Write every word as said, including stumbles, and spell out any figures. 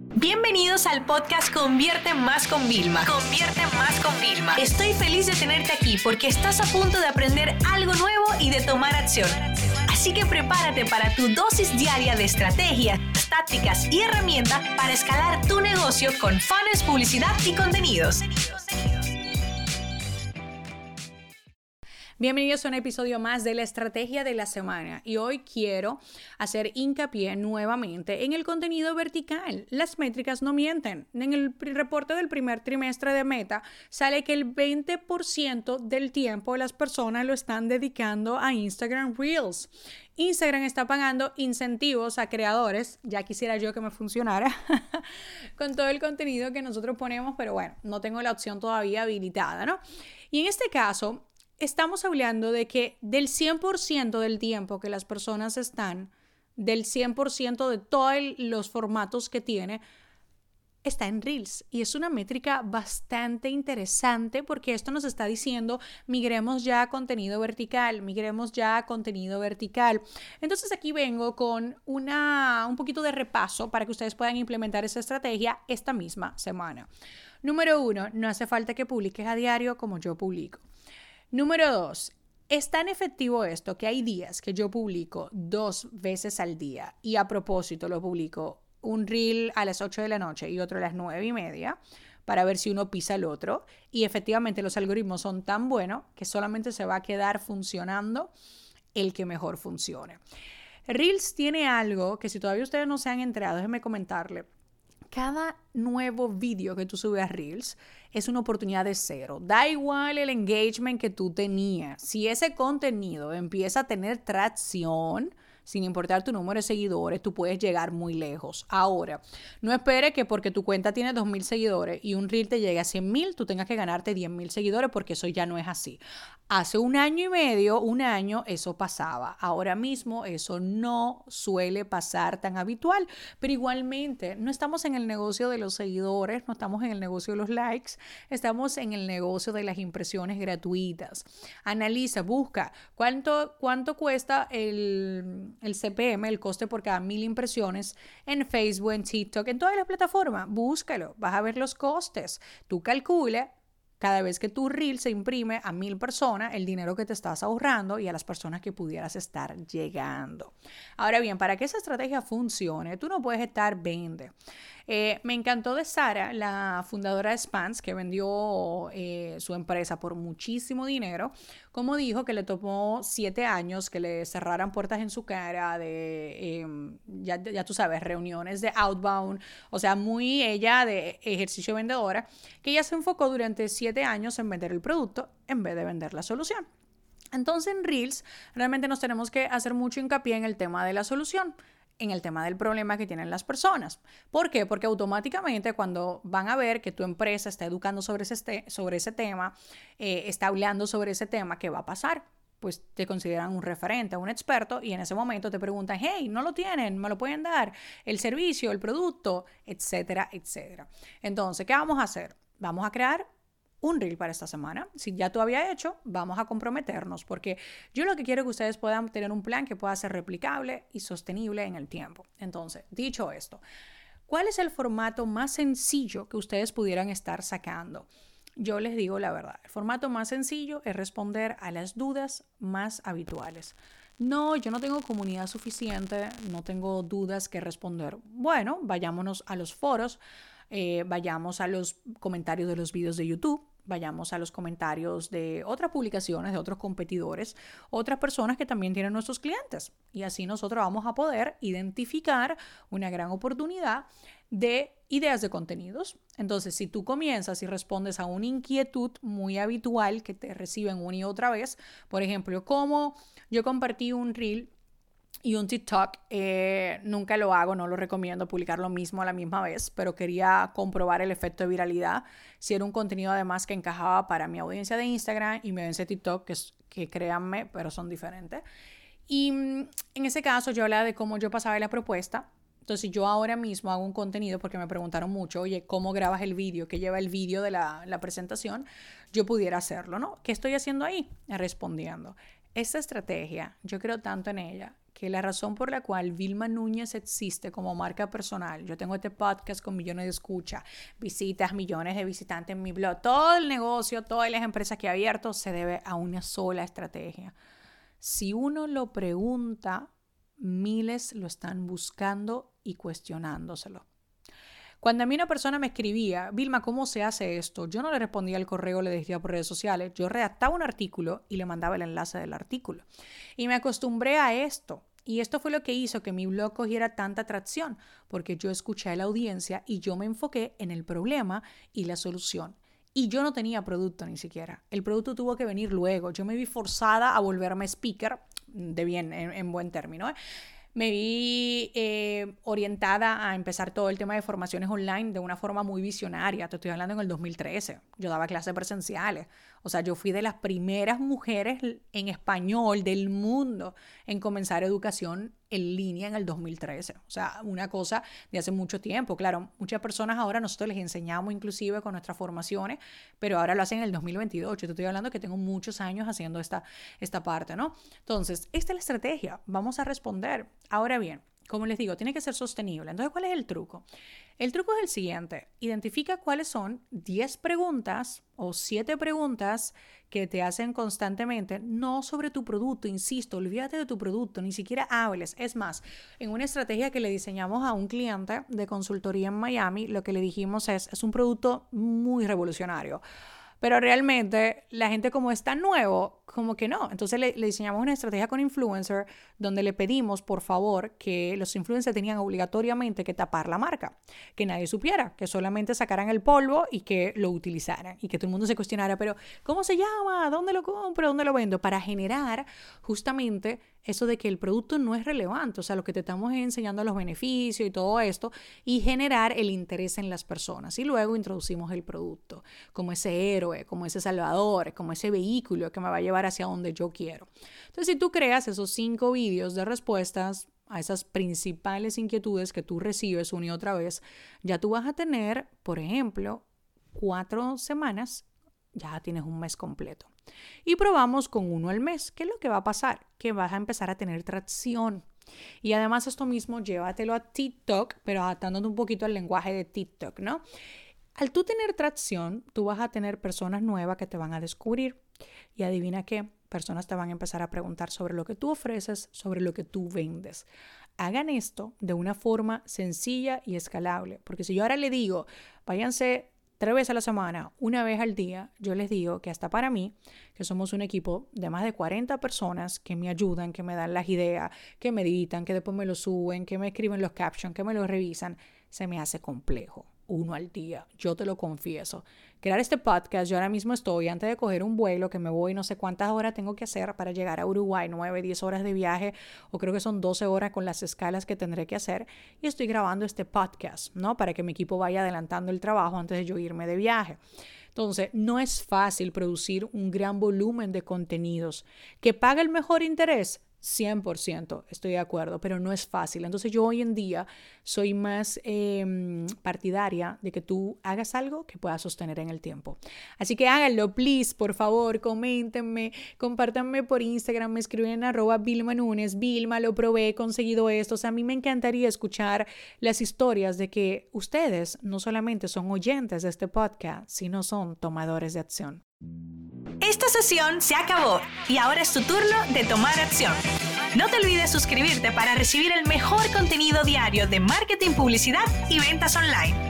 Bienvenidos al podcast Convierte Más con Vilma. Convierte Más con Vilma. Estoy feliz de tenerte aquí porque estás a punto de aprender algo nuevo y de tomar acción. Así que prepárate para tu dosis diaria de estrategias, tácticas y herramientas para escalar tu negocio con funnels, publicidad y contenidos. Bienvenidos a un episodio más de la Estrategia de la Semana y hoy quiero hacer hincapié nuevamente en el contenido vertical. Las métricas no mienten. En el reporte del primer trimestre de Meta sale que el veinte por ciento del tiempo las personas lo están dedicando a Instagram Reels. Instagram está pagando incentivos a creadores, ya quisiera yo que me funcionara, con todo el contenido que nosotros ponemos, pero bueno, no tengo la opción todavía habilitada, ¿no? Y en este caso, estamos hablando de que del cien por ciento del tiempo que las personas están, del cien por ciento de todos los formatos que tiene, está en Reels. Y es una métrica bastante interesante porque esto nos está diciendo, migremos ya a contenido vertical, migremos ya a contenido vertical. Entonces aquí vengo con una, un poquito de repaso para que ustedes puedan implementar esa estrategia esta misma semana. Número uno, no hace falta que publiques a diario como yo publico. Número dos, es tan efectivo esto que hay días que yo publico dos veces al día y a propósito lo publico un reel a las ocho de la noche y otro a las nueve y media para ver si uno pisa el otro y efectivamente los algoritmos son tan buenos que solamente se va a quedar funcionando el que mejor funcione. Reels tiene algo que si todavía ustedes no se han enterado, déjenme comentarle. Cada nuevo vídeo que tú subes a Reels es una oportunidad de cero. Da igual el engagement que tú tenías. Si ese contenido empieza a tener tracción, sin importar tu número de seguidores, tú puedes llegar muy lejos. Ahora, no esperes que porque tu cuenta tiene dos mil seguidores y un Reel te llegue a cien mil, tú tengas que ganarte diez mil seguidores porque eso ya no es así. Hace un año y medio, un año, eso pasaba. Ahora mismo eso no suele pasar tan habitual, pero igualmente no estamos en el negocio de los seguidores, no estamos en el negocio de los likes, estamos en el negocio de las impresiones gratuitas. Analiza, busca cuánto, cuánto cuesta el, el C P M, el coste por cada mil impresiones en Facebook, en TikTok, en todas las plataformas. Búscalo, vas a ver los costes. Tú calcula. Cada vez que tu reel se imprime a mil personas, el dinero que te estás ahorrando y a las personas que pudieras estar llegando. Ahora bien, para que esa estrategia funcione, tú no puedes estar vende. Eh, me encantó de Sara, la fundadora de Spans, que vendió eh, su empresa por muchísimo dinero, como dijo que le tomó siete años que le cerraran puertas en su cara de, eh, ya, ya tú sabes, reuniones de outbound, o sea, muy ella de ejercicio vendedora, que ella se enfocó durante siete años en vender el producto en vez de vender la solución. Entonces en Reels realmente nos tenemos que hacer mucho hincapié en el tema de la solución, en el tema del problema que tienen las personas. ¿Por qué? Porque automáticamente cuando van a ver que tu empresa está educando sobre ese, sobre ese tema, eh, está hablando sobre ese tema, ¿qué va a pasar? Pues te consideran un referente, un experto y en ese momento te preguntan, hey, no lo tienen, me lo pueden dar, el servicio, el producto, etcétera, etcétera. Entonces, ¿qué vamos a hacer? Vamos a crear un reel para esta semana. Si ya tú habías hecho, vamos a comprometernos porque yo lo que quiero es que ustedes puedan tener un plan que pueda ser replicable y sostenible en el tiempo. Entonces, dicho esto, ¿cuál es el formato más sencillo que ustedes pudieran estar sacando? Yo les digo la verdad, el formato más sencillo es responder a las dudas más habituales. No, yo no tengo comunidad suficiente, no tengo dudas que responder. Bueno, vayámonos a los foros, eh, vayamos a los comentarios de los videos de YouTube, vayamos a los comentarios de otras publicaciones, de otros competidores, otras personas que también tienen nuestros clientes. Y así nosotros vamos a poder identificar una gran oportunidad de ideas de contenidos. Entonces, si tú comienzas y respondes a una inquietud muy habitual que te reciben una y otra vez, por ejemplo, como yo compartí un reel y un TikTok, eh, nunca lo hago, no lo recomiendo publicar lo mismo a la misma vez, pero quería comprobar el efecto de viralidad, si era un contenido además que encajaba para mi audiencia de Instagram y mi audiencia de TikTok, que, que créanme, pero son diferentes. Y en ese caso yo hablaba de cómo yo pasaba la propuesta. Entonces yo ahora mismo hago un contenido porque me preguntaron mucho, oye, ¿cómo grabas el vídeo? ¿Qué lleva el vídeo de la, la presentación? Yo pudiera hacerlo, ¿no? ¿Qué estoy haciendo ahí? Respondiendo. Esta estrategia, yo creo tanto en ella que la razón por la cual Vilma Núñez existe como marca personal, yo tengo este podcast con millones de escuchas, visitas, millones de visitantes en mi blog, todo el negocio, todas las empresas que he abierto se debe a una sola estrategia. Si uno lo pregunta, miles lo están buscando y cuestionándoselo. Cuando a mí una persona me escribía, Vilma, ¿cómo se hace esto? Yo no le respondía al correo, le decía por redes sociales. Yo redactaba un artículo y le mandaba el enlace del artículo. Y me acostumbré a esto. Y esto fue lo que hizo que mi blog cogiera tanta atracción, porque yo escuché a la audiencia y yo me enfoqué en el problema y la solución. Y yo no tenía producto ni siquiera. El producto tuvo que venir luego. Yo me vi forzada a volverme speaker, de bien, en, en buen término, ¿eh? Me vi eh, orientada a empezar todo el tema de formaciones online de una forma muy visionaria. Te estoy hablando en el dos mil trece. Yo daba clases presenciales. O sea, yo fui de las primeras mujeres en español del mundo en comenzar educación en línea en el dos mil trece. O sea, una cosa de hace mucho tiempo. Claro, muchas personas ahora nosotros les enseñamos inclusive con nuestras formaciones, pero ahora lo hacen en el dos mil veintidós. Yo te estoy hablando que tengo muchos años haciendo esta, esta parte, ¿no? Entonces, esta es la estrategia. Vamos a responder. Ahora bien, como les digo, tiene que ser sostenible. Entonces, ¿cuál es el truco? El truco es el siguiente. Identifica cuáles son diez preguntas o siete preguntas que te hacen constantemente, no sobre tu producto, insisto, olvídate de tu producto, ni siquiera hables. Es más, en una estrategia que le diseñamos a un cliente de consultoría en Miami, lo que le dijimos es, es un producto muy revolucionario. Pero realmente la gente como es tan nuevo, como que no. Entonces le, le diseñamos una estrategia con influencer donde le pedimos, por favor, que los influencers tenían obligatoriamente que tapar la marca. Que nadie supiera, que solamente sacaran el polvo y que lo utilizaran. Y que todo el mundo se cuestionara, pero ¿cómo se llama? ¿Dónde lo compro? ¿Dónde lo vendo? Para generar justamente eso de que el producto no es relevante. O sea, lo que te estamos enseñando los beneficios y todo esto. Y generar el interés en las personas. Y luego introducimos el producto como ese héroe, como ese salvador, como ese vehículo que me va a llevar hacia donde yo quiero. Entonces, si tú creas esos cinco vídeos de respuestas a esas principales inquietudes que tú recibes una y otra vez, ya tú vas a tener, por ejemplo, cuatro semanas, ya tienes un mes completo. Y probamos con uno al mes. ¿Qué es lo que va a pasar? Que vas a empezar a tener tracción. Y además esto mismo, llévatelo a TikTok, pero adaptándote un poquito al lenguaje de TikTok, ¿no? Al tú tener tracción, tú vas a tener personas nuevas que te van a descubrir. Y adivina qué, personas te van a empezar a preguntar sobre lo que tú ofreces, sobre lo que tú vendes. Hagan esto de una forma sencilla y escalable. Porque si yo ahora le digo, váyanse tres veces a la semana, una vez al día, yo les digo que hasta para mí, que somos un equipo de más de cuarenta personas que me ayudan, que me dan las ideas, que me editan, que después me lo suben, que me escriben los captions, que me los revisan, se me hace complejo. Uno al día, yo te lo confieso. Crear este podcast, yo ahora mismo estoy, antes de coger un vuelo, que me voy, no sé cuántas horas tengo que hacer para llegar a Uruguay, nueve, diez horas de viaje, o creo que son doce horas con las escalas que tendré que hacer, y estoy grabando este podcast, ¿no? Para que mi equipo vaya adelantando el trabajo antes de yo irme de viaje. Entonces, no es fácil producir un gran volumen de contenidos. ¿Que paga el mejor interés? cien por ciento estoy de acuerdo, pero no es fácil. Entonces yo hoy en día soy más eh, partidaria de que tú hagas algo que puedas sostener en el tiempo. Así que háganlo, please, por favor, coméntenme, compártanme por Instagram, me escriben en arroba Vilma Núñez, Vilma, lo probé, he conseguido esto. O sea, a mí me encantaría escuchar las historias de que ustedes no solamente son oyentes de este podcast, sino son tomadores de acción. Esta sesión se acabó y ahora es tu turno de tomar acción. No te olvides suscribirte para recibir el mejor contenido diario de marketing, publicidad y ventas online.